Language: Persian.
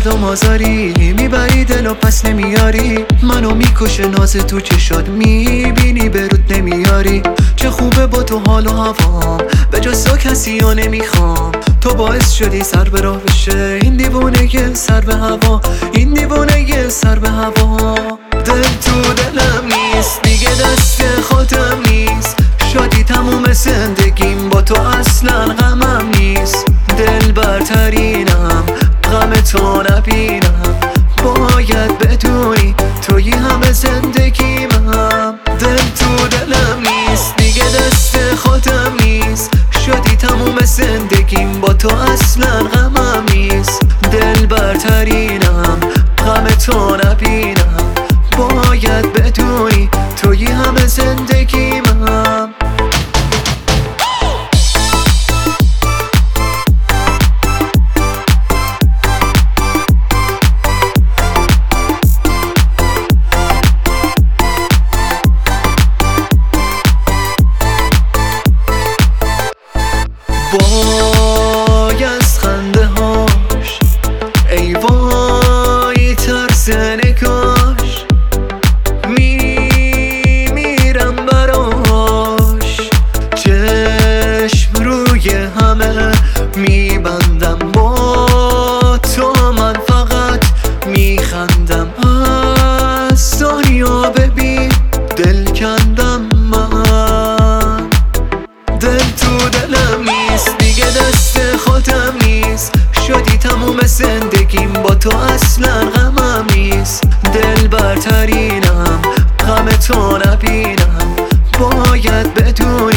مردم آزاری، میبری دل و پس نمیاری. منو میکشه ناز تو چشات، میبینی برود نمیاری. چه خوبه با تو حال و هوام، به جز تو کسی ها نمیخوام. تو باعث شدی سر به راه بشه این دیوونه سر به هوا، این دیوونه سر به هوا. دل تو دلم نیست دیگه، دست خودم نیست. شادی تموم زندگیم با تو اصلا غمم نیست. دل برترینم غم تو نبینم، باید بدونی توی همه زندگیمم. دل تو دلم نیست دیگه، دست خودم نیست. شادی تموم زندگیم با تو اصلا غمم نیست. دل برترینم غم تو نبینم، باید بدونی توی همه زندگیمم. وای از خنده هاش، ای وای ترس نگاش. میمیرم براش، چشم روی همه میبندم. با تو من فقط میخندم. از دنیا ببین دل کندم من. دل تو دلم نیست دیگه، دست خودم نیست. شدی تموم زندگیم با تو اصلا غمم نیست. دل برترینم غم تو نبینم، باید بدونی